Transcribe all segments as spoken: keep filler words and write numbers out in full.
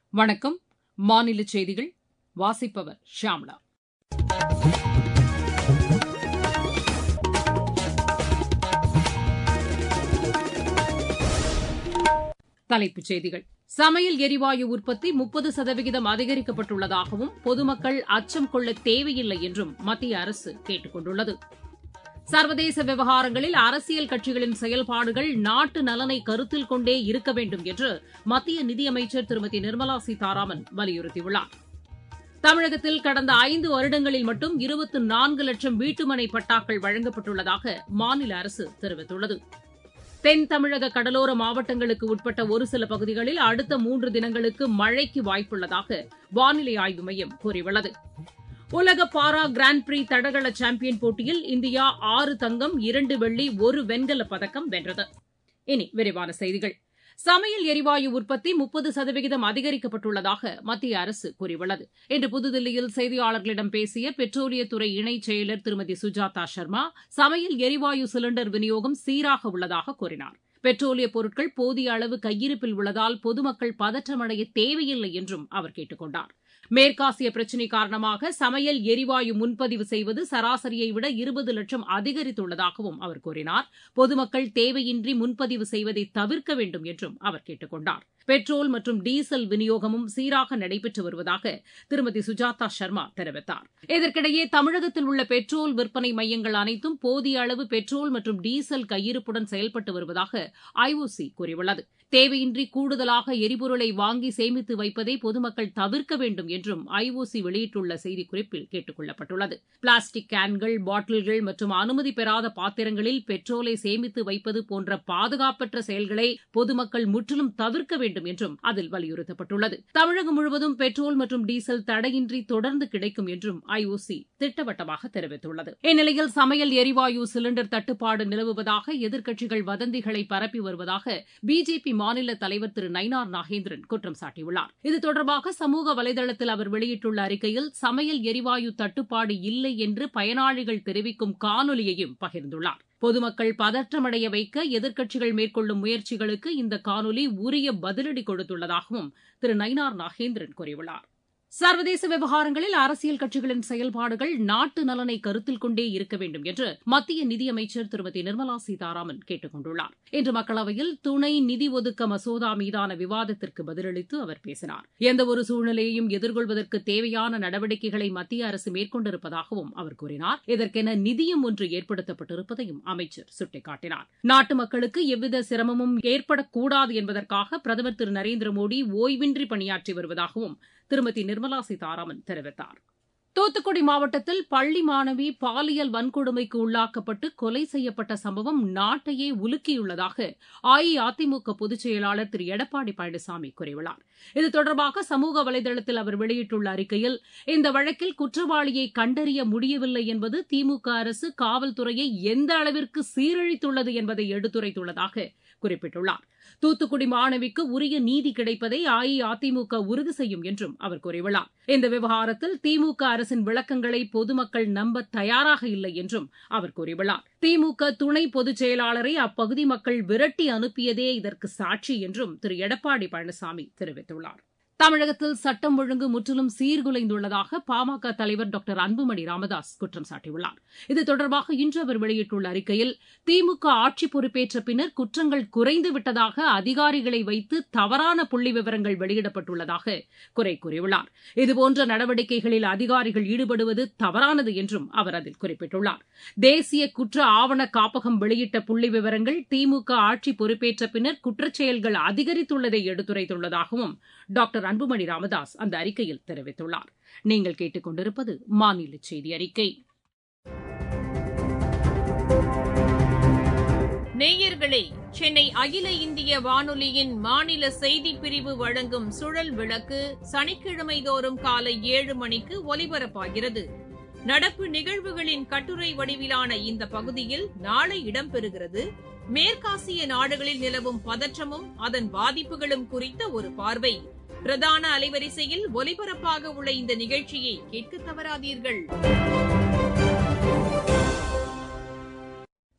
வணக்கம். மாநில செய்திகள் வாசிப்பவர் ஷியாம்லா. தலைப்புச் செய்திகள். சமையல் எரிவாயு உற்பத்தி முப்பது சதவிகிதம் அதிகரிக்கப்பட்டுள்ளதாகவும் பொதுமக்கள் அச்சம் கொள்ள தேவையில்லை என்றும் மத்திய அரசு கேட்டுக் கொண்டுள்ளது. சர்வதேச விவகாரங்களில் அரசியல் கட்சிகளின் செயல்பாடுகள் நாட்டு நலனை கருத்தில் கொண்டே இருக்க வேண்டும் என்று மத்திய நிதியமைச்சர் திருமதி நிர்மலா சீதாராமன் வலியுறுத்தியுள்ளார். தமிழகத்தில் கடந்த ஐந்து வருடங்களில் மட்டும் இருபத்து நான்கு லட்சம் வீட்டுமனை பட்டாக்கள் வழங்கப்பட்டுள்ளதாக மாநில அரசு தெரிவித்துள்ளது. தென் தமிழக கடலோர மாவட்டங்களுக்கு உட்பட்ட ஒரு சில பகுதிகளில் அடுத்த மூன்று தினங்களுக்கு மழைக்கு வாய்ப்புள்ளதாக வானிலை ஆய்வு மையம் கூறியுள்ளது. உலக பாரா கிராண்ட் பிரீ தடகள சாம்பியன் போட்டியில் இந்தியா ஆறு தங்கம், இரண்டு வெள்ளி, ஒரு வெண்கலப் பதக்கம் வென்றது. இனி விரிவான செய்திகள். சமையல் எரிவாயு உற்பத்தி முப்பது சதவிகிதம் அதிகரிக்கப்பட்டுள்ளதாக மத்திய அரசு கூறியுள்ளது. இன்று புதுதில்லியில் செய்தியாளர்களிடம் பேசிய பெட்ரோலியத்துறை இணைச் செயலர் திருமதி சுஜாதா சர்மா, சமையல் எரிவாயு சிலிண்டர் விநியோகம் சீராக உள்ளதாக கூறினார். பெட்ரோலிய பொருட்கள் போதிய அளவு கையிருப்பில் உள்ளதால் பொதுமக்கள் பதற்றமடைய தேவையில்லை என்றும் அவர் கேட்டுக் கொண்டார். மேற்காசிய பிரச்சினை காரணமாக சமையல் எரிவாயு முன்பதிவு செய்வது சராசரியை விட இருபது லட்சம் அதிகரித்துள்ளதாகவும் அவர் கூறினார். பொதுமக்கள் தேவையின்றி முன்பதிவு செய்வதை தவிர்க்க வேண்டும் என்றும் அவர் கேட்டுக் கொண்டார். பெட்ரோல் மற்றும் டீசல் விநியோகமும் சீராக நடைபெற்று வருவதாக திருமதி சுஜாதா சர்மா தெரிவித்தார். இதற்கிடையே தமிழகத்தில் உள்ள பெட்ரோல் விற்பனை மையங்கள் அனைத்தும் போதிய அளவு பெட்ரோல் மற்றும் டீசல் கையிருப்புடன் செயல்பட்டு வருவதாக ஐஓசி கூறியுள்ளது. தேவையின்றி கூடுதலாக எரிபொருளை வாங்கி சேமித்து வைப்பதை பொதுமக்கள் தவிர்க்க வேண்டும் என்றும் ஐஓசி வெளியிட்டுள்ள செய்திக்குறிப்பில் கேட்டுக் கொள்ளப்பட்டுள்ளது. பிளாஸ்டிக் கேன்கள், பாட்டில்கள் மற்றும் அனுமதி பெறாத பாத்திரங்களில் பெட்ரோலை சேமித்து வைப்பது போன்ற பாதுகாப்பற்ற செயல்களை பொதுமக்கள் முற்றிலும் தவிர்க்க வேண்டும் என்றும் அதில் வலியுறுத்தப்பட்டுள்ளது. தமிழகம் முழுவதும் பெட்ரோல் மற்றும் டீசல் தடையின்றி தொடர்ந்து கிடைக்கும் என்றும் ஐஓசி திட்டவட்டமாக தெரிவித்துள்ளது. இந்நிலையில் சமையல் எரிவாயு சிலிண்டர் தட்டுப்பாடு நிலவுவதாக எதிர்க்கட்சிகள் வதந்திகளை பரப்பி வருவதாக பிஜேபி மாநில தலைவர் திரு நயினார் நாகேந்திரன் குற்றம் சாட்டியுள்ளார். இது தொடர்பாக சமூக வலைதளத்தில் அவர் வெளியிட்டுள்ள அறிக்கையில் சமையல் எரிவாயு தட்டுப்பாடு இல்லை என்று பயனாளிகள் தெரிவிக்கும் காணொலியையும் பகிர்ந்துள்ளார். பொதுமக்கள் பதற்றமடைய வைக்க எதிர்க்கட்சிகள் மேற்கொள்ளும் முயற்சிகளுக்கு இந்த காணொலி உரிய பதிலடி கொடுத்துள்ளதாகவும் திரு நயினார் நாகேந்திரன் கூறியுள்ளார். சர்வதேச விவகாரங்களில் அரசியல் கட்சிகளின் செயல்பாடுகள் நாட்டு நலனை கருத்தில் கொண்டே இருக்க வேண்டும் என்று மத்திய நிதியமைச்சர் திருமதி நிர்மலா சீதாராமன் கேட்டுக் கொண்டுள்ளார். இன்று மக்களவையில் துணை நிதி ஒதுக்க மசோதா மீதான விவாதத்திற்கு பதிலளித்து அவர் பேசினார். எந்தவொரு சூழ்நிலையையும் எதிர்கொள்வதற்கு தேவையான நடவடிக்கைகளை மத்திய அரசு மேற்கொண்டிருப்பதாகவும் அவர் கூறினார். இதற்கென நிதியம் ஒன்று ஏற்படுத்தப்பட்டிருப்பதையும் அமைச்சர் சுட்டிக்காட்டினார். நாட்டு மக்களுக்கு எவ்வித சிரமமும் ஏற்படக்கூடாது என்பதற்காக பிரதமர் திரு நரேந்திர மோடி ஓய்வின்றி பணியாற்றி வருவதாகவும் திருமதி நிர்மலா சீதாராமன் தெரிவித்தார். தூத்துக்குடி மாவட்டத்தில் பள்ளி மாணவி பாலியல் வன்கொடுமைக்கு உள்ளாக்கப்பட்டு கொலை செய்யப்பட்ட சம்பவம் நாட்டையே உலுக்கியுள்ளதாக அஇஅதிமுக பொதுச் செயலாளர் திரு எடப்பாடி பழனிசாமி கூறியுள்ளார். இது தொடர்பாக சமூக வலைதளத்தில் அவர் வெளியிட்டுள்ள அறிக்கையில், இந்த வழக்கில் குற்றவாளியை கண்டறிய முடியவில்லை என்பது திமுக அரசு காவல்துறையை எந்த அளவிற்கு சீரழித்துள்ளது என்பதை எடுத்துரைத்துள்ளதாக குறிப்பிட்டுள்ளார். தூத்துக்குடி மாணவிக்கு உரிய நீதி கிடைப்பதை அஇஅதிமுக உறுதி செய்யும் என்றும் அவர் கூறியுள்ளார். இந்த விவகாரத்தில் திமுக அரசின் விளக்கங்களை பொதுமக்கள் நம்ப தயாராக இல்லை என்றும் அவர் கூறியுள்ளார். திமுக துணை பொதுச் செயலாளரை அப்பகுதி மக்கள் விரட்டி அனுப்பியதே இதற்கு சாட்சி என்றும் திரு எடப்பாடி பழனிசாமி தெரிவித்துள்ளார். தமிழகத்தில் சட்டம் ஒழுங்கு முற்றிலும் சீர்குலைந்துள்ளதாக பாமக தலைவர் டாக்டர் அன்புமணி ராமதாஸ் குற்றம் சாட்டியுள்ளார். இது தொடர்பாக இன்று அவர் வெளியிட்டுள்ள அறிக்கையில், திமுக ஆட்சி பொறுப்பேற்ற பின்னர் குற்றங்கள் குறைந்து விட்டதாக அதிகாரிகளை வைத்து தவறான புள்ளி விவரங்கள் வெளியிடப்பட்டுள்ளதாக குறை கூறியுள்ளார். இதுபோன்ற நடவடிக்கைகளில் அதிகாரிகள் ஈடுபடுவது தவறானது என்றும் அவர் அதில் குறிப்பிட்டுள்ளார். தேசிய குற்ற ஆவண காப்பகம் வெளியிட்ட புள்ளி விவரங்கள் திமுக ஆட்சி பொறுப்பேற்ற பின்னர் குற்றச்செயல்கள் அதிகரித்துள்ளதை எடுத்துரைத்துள்ளதாகவும் டாக்டர் அன்புமணி ராமதாஸ் அந்த அறிக்கையில் தெரிவித்துள்ளார். நீங்கள் கேட்டுக் கொண்டிருப்பது மாநில செய்தி அறிக்கை. நேயர்களே, சென்னை அகில இந்திய வானொலியின் மாநில செய்திப் பிரிவு வழங்கும் சுழல் விளக்கு சனிக்கிழமை தோறும் காலை ஏழு மணிக்கு ஒலிபரப்பாகிறது. நடப்பு நிகழ்வுகளின் கட்டுரை வடிவிலான இந்த பகுதியில் நாளை இடம்பெறுகிறது மேற்காசிய நாடுகளில் நிலவும் பதற்றமும் அதன் பாதிப்புகளும் குறித்த ஒரு பார்வை. பிரதான அலைவரிசையில் ஒலிபரப்பாக உள்ள இந்த நிகழ்ச்சியை கேட்க தவறாதீர்கள்.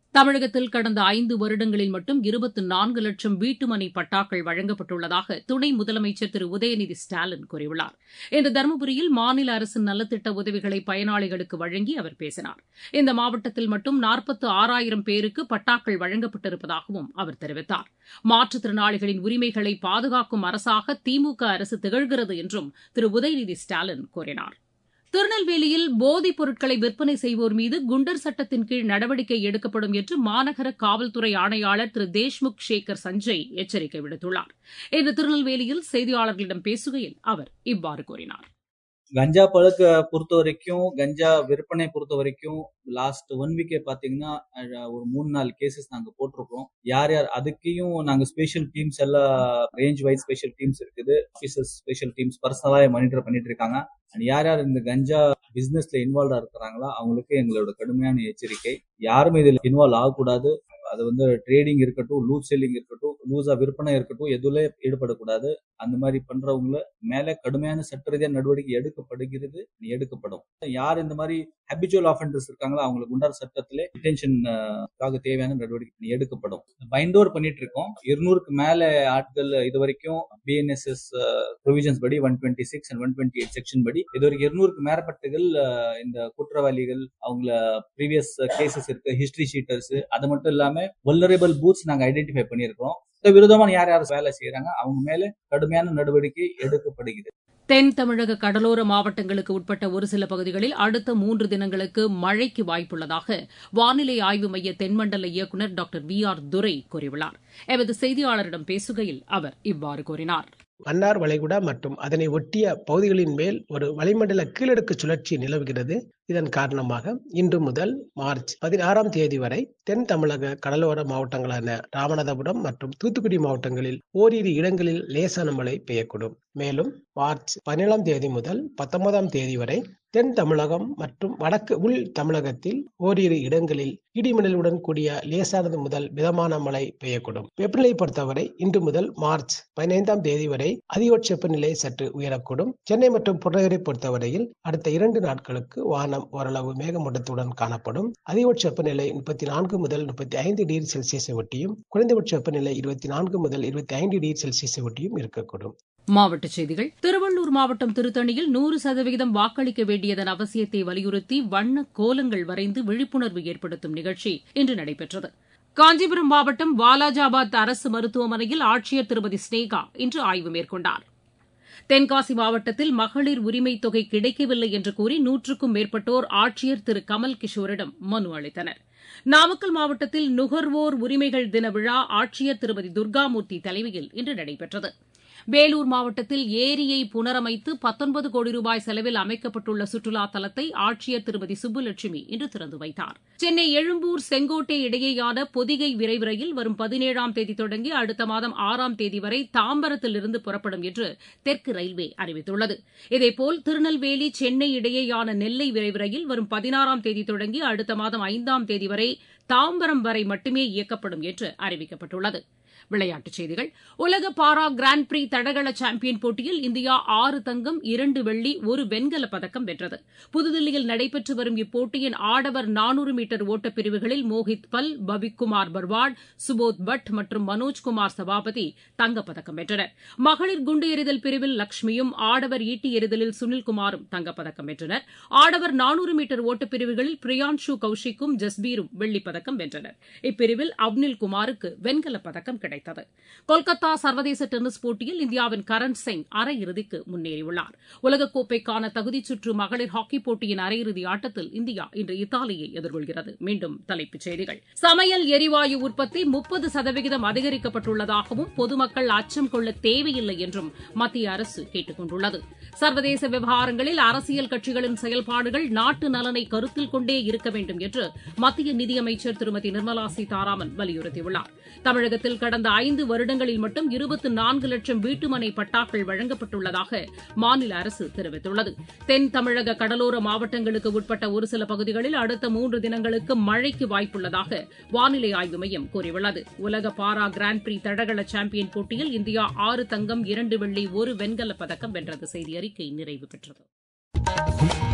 தமிழகத்தில் கடந்த ஐந்து வருடங்களில் மட்டும் இருபத்தி நான்கு லட்சம் வீட்டுமனை பட்டாக்கள் வழங்கப்பட்டுள்ளதாக துணை முதலமைச்சர் திரு உதயநிதி ஸ்டாலின் கூறியுள்ளார். இன்று தருமபுரியில் மாநில அரசின் நலத்திட்ட உதவிகளை பயனாளிகளுக்கு வழங்கி அவர் பேசினார். இந்த மாவட்டத்தில் மட்டும் நாற்பத்து ஆறாயிரம் பேருக்கு பட்டாக்கள் வழங்கப்பட்டிருப்பதாகவும் அவர் தெரிவித்தார். மாற்றுத்திறனாளிகளின் உரிமைகளை பாதுகாக்கும் அரசாக திமுக அரசு திகழ்கிறது என்றும் திரு உதயநிதி ஸ்டாலின் கூறினார். திருநெல்வேலியில் போதைப் பொருட்களை விற்பனை செய்வோர் மீது குண்டர் சட்டத்தின் கீழ் நடவடிக்கை எடுக்கப்படும் என்று மாநகர காவல்துறை ஆணையாளர் திரு தேஷ்முக் சேகர் சஞ்சய் எச்சரிக்கை விடுத்துள்ளார். இன்று திருநெல்வேலியில் செய்தியாளர்களிடம் பேசுகையில் அவர் இவ்வாறு கூறினார். கஞ்சா பழக்க பொறுத்த வரைக்கும், கஞ்சா விற்பனை பொறுத்த வரைக்கும் லாஸ்ட் ஒன் வீக்கே பாத்தீங்கன்னா ஒரு மூணு நாலு கேசஸ் நாங்க போட்டிருக்கோம். யார் யார் அதுக்கையும் நாங்க ஸ்பெஷல் டீம்ஸ் எல்லாம் ரேஞ்ச் வைஸ் ஸ்பெஷல் டீம்ஸ் இருக்குது. ஆபீசர்ஸ் ஸ்பெஷல் டீம்ஸ் பர்சனலா மானிட்டர் பண்ணிட்டு இருக்காங்க. யார் யார் இந்த கஞ்சா பிசினஸ்ல இன்வால்வ் இருக்கிறாங்களோ அவங்களுக்கு எங்களோட கடுமையான எச்சரிக்கை. யாருமே இதுல இன்வால்வ் ஆகக்கூடாது. அது வந்து ட்ரேடிங் இருக்கட்டும், லூஸ் செல்லிங் இருக்கட்டும், லூஸா விற்பனை இருக்கட்டும், எதுல ஈடுபடக்கூடாது. அந்த மாதிரி பண்றவங்கள மேல கடுமையான சட்ட ரீதியான நடவடிக்கை எடுக்கப்படுகிறது, எடுக்கப்படும். யார் இந்த மாதிரி ஹேபிச்சுவல் ஆஃபெண்டர்ஸ் இருக்காங்களோ அவங்களுக்கு குண்டர் சட்டத்திலே டிடென்ஷனுக்காக தேவையான நடவடிக்கை எடுக்கப்படும். பைண்ட் ஓவர் பண்ணிட்டு இருக்கோம். இருநூறுக்கு மேல ஆட்கள் இது வரைக்கும் பிஎன்எஸ்எஸ் ப்ரொவிஷன்ஸ் படி one twenty six and one twenty eight section படி இது வரைக்கும் இருநூறுக்கு மேற்பட்டகள் இந்த குற்றவாளிகள் அவங்கள ப்ரீவியஸ் கேசஸ் இருக்கு, ஹிஸ்டரி ஷீட்டர்ஸ், அது மட்டும் இல்லாம வல்னரபிள் பூத்ஸ் நாங்க ஐடென்டிஃபை பண்ணியிருக்கோம். விரோதமான யார் யார் வேலை செய்யறாங்க அவங்க மேல கடுமையான நடவடிக்கை எடுக்கப்படுகிறது. தென் தமிழக கடலோர மாவட்டங்களுக்கு உட்பட்ட ஒரு சில பகுதிகளில் அடுத்த மூன்று தினங்களுக்கு மழைக்கு வாய்ப்புள்ளதாக வானிலை ஆய்வு மைய தென்மண்டல இயக்குநர் டாக்டர் வி ஆர் துரை கூறியுள்ளார். எமது செய்தியாளரிடம் பேசுகையில் அவர் இவ்வாறு கூறினார். மன்னார் வளைகுடா மற்றும் அதனை ஒட்டிய பகுதிகளின் மேல் ஒரு வளிமண்டல கீழடுக்கு சுழற்சி நிலவுகிறது. இதன் காரணமாக இன்று முதல் மார்ச் பதினாறாம் தேதி வரை தென் தமிழக கடலோர மாவட்டங்களான ராமநாதபுரம் மற்றும் தூத்துக்குடி மாவட்டங்களில் ஓரிரு இடங்களில் லேசான மழை பெய்யக்கூடும். மேலும் மார்ச் பதினேழாம் தேதி முதல் பத்தொன்பதாம் தேதி வரை தென் தமிழகம் மற்றும் வடக்கு உள் தமிழகத்தில் ஓரிரு இடங்களில் இடிமின்னலுடன் கூடிய லேசானது முதல் மிதமான மழை பெய்யக்கூடும். வெப்பநிலை பொறுத்தவரை இன்று முதல் மார்ச் பதினைந்தாம் தேதி வரை அதிகபட்ச வெப்பநிலை சற்று உயரக்கூடும். சென்னை மற்றும் புறநகரை பொறுத்தவரையில் அடுத்த இரண்டு நாட்களுக்கு வானம் ஓரளவு மேகமூட்டத்துடன் காணப்படும். அதிகபட்ச வெப்பநிலை முப்பத்தி நான்கு முதல் முப்பத்தி ஐந்து டிகிரி செல்சியஸை ஒட்டியும் குறைந்தபட்ச வெப்பநிலை இருபத்தி நான்கு முதல் இருபத்தி ஐந்து டிகிரி செல்சியஸை ஒட்டியும் இருக்கக்கூடும். மாவட்டச் செய்திகள். திருவள்ளூர் மாவட்டம் திருத்தணியில் நூறு சதவீதம் வாக்களிக்க வேண்டியதன் அவசியத்தை வலியுறுத்தி வண்ண கோலங்கள் வரைந்து விழிப்புணர்வு ஏற்படுத்தும் நிகழ்ச்சி இன்று நடைபெற்றது. காஞ்சிபுரம் மாவட்டம் வாலாஜாபாத் அரசு மருத்துவமனையில் ஆட்சியர் திருமதி ஸ்னேகா இன்று ஆய்வு மேற்கொண்டார். தென்காசி மாவட்டத்தில் மகளிர் உரிமைத் தொகை கிடைக்கவில்லை என்று கூறி நூற்றுக்கும் மேற்பட்டோர் ஆட்சியர் திரு கமல் கிஷோரிடம் மனு அளித்தனர். நாமக்கல் மாவட்டத்தில் நுகர்வோர் உரிமைகள் தின விழா ஆட்சியர் திருமதி துர்காமூர்த்தி தலைமையில் இன்று நடைபெற்றது. வேலூர் மாவட்டத்தில் ஏரியை புனரமைத்து பத்தொன்பது கோடி ரூபாய் செலவில் அமைக்கப்பட்டுள்ள சுற்றுலா தலத்தை ஆட்சியர் திருமதி சுப்புலட்சுமி இன்று திறந்து வைத்தார். சென்னை எழும்பூர் செங்கோட்டை இடையேயான பொதிகை விரைவு ரயில் வரும் பதினேழாம் தேதி தொடங்கி அடுத்த மாதம் ஆறாம் தேதி வரை தாம்பரத்திலிருந்து புறப்படும் என்று தெற்கு ரயில்வே அறிவித்துள்ளது. இதேபோல் திருநெல்வேலி சென்னை இடையேயான நெல்லை விரைவு ரயில் வரும் பதினாறாம் தேதி தொடங்கி அடுத்த மாதம் ஐந்தாம் தேதி வரை தாம்பரம் வரை மட்டுமே இயக்கப்படும் என்று அறிவிக்கப்பட்டுள்ளது. விளையாட்டுச் செய்திகள். உலக பாரா கிராண்ட் பிரி தடகள சாம்பியன் போட்டியில் இந்தியா ஆறு தங்கம், இரண்டு வெள்ளி, ஒரு வெண்கலப் பதக்கம் வென்றது. புதுதில்லியில் நடைபெற்று வரும் இப்போட்டியின் ஆடவர் நானூறு மீட்டர் ஓட்டப் பிரிவுகளில் மோஹித் பல், பவிக்குமார் பர்வாட், சுபோத் பட் மற்றும் மனோஜ்குமார் சபாபதி தங்கப்பதக்கம் வென்றனர். மகளிர் குண்டு எறிதல் பிரிவில் லட்சுமியும், ஆடவர் ஈட்டி எறிதலில் சுனில்குமாரும் தங்கப்பதக்கம் வென்றனர். ஆடவர் நானூறு மீட்டர் ஓட்டப் பிரிவுகளில் பிரியான்ஷு கௌஷிக்கும் ஜஸ்பீரும் வெள்ளிப்பதக்கம் வென்றனர். இப்பிரிவில் அப்னில் குமாருக்கு வெண்கலப் பதக்கம் கிடைத்தது. கொல்கத்தா சர்வதேச டென்னிஸ் போட்டியில் இந்தியாவின் கரண் சிங் அரையிறுதிக்கு முன்னேறியுள்ளார். உலகக்கோப்பைக்கான தகுதிச் சுற்று மகளிர் ஹாக்கிப் போட்டியின் அரையிறுதி ஆட்டத்தில் இந்தியா இன்று இத்தாலியை எதிர்கொள்கிறது. மீண்டும் தலைப்புச் செய்திகள். சமையல் எரிவாயு உற்பத்தி முப்பது சதவீதம் அதிகரிக்கப்பட்டுள்ளதாகவும் பொதுமக்கள் அச்சம் கொள்ள தேவையில்லை என்றும் மத்திய அரசு கேட்டுக் கொண்டுள்ளது. சர்வதேச விவகாரங்களில் அரசியல் கட்சிகளின் செயல்பாடுகள் நாட்டு நலனை கருத்தில் கொண்டே இருக்க வேண்டும் என்று மத்திய நிதியமைச்சர் திருமதி நிர்மலா சீதாராமன் வலியுறுத்தியுள்ளார். தமிழகத்தில் கடந்த ஐந்து வருடங்களில் மட்டும் இருபத்தி நான்கு லட்சம் வீட்டுமனை பட்டாக்கள் வழங்கப்பட்டுள்ளதாக மாநில அரசு தெரிவித்துள்ளது. தென் தமிழக கடலோர மாவட்டங்களுக்கு உட்பட்ட ஒரு சில பகுதிகளில் அடுத்த மூன்று தினங்களுக்கு மழைக்கு வாய்ப்புள்ளதாக வானிலை ஆய்வு மையம் கூறியுள்ளது. உலக பாரா கிராண்ட் பிரி தடகள சாம்பியன் போட்டியில் இந்தியா ஆறு தங்கம், இரண்டு வெள்ளி, ஒரு வெண்கலப் பதக்கம் வென்றது. செய்தி அறிக்கை நிறைவு பெற்றது.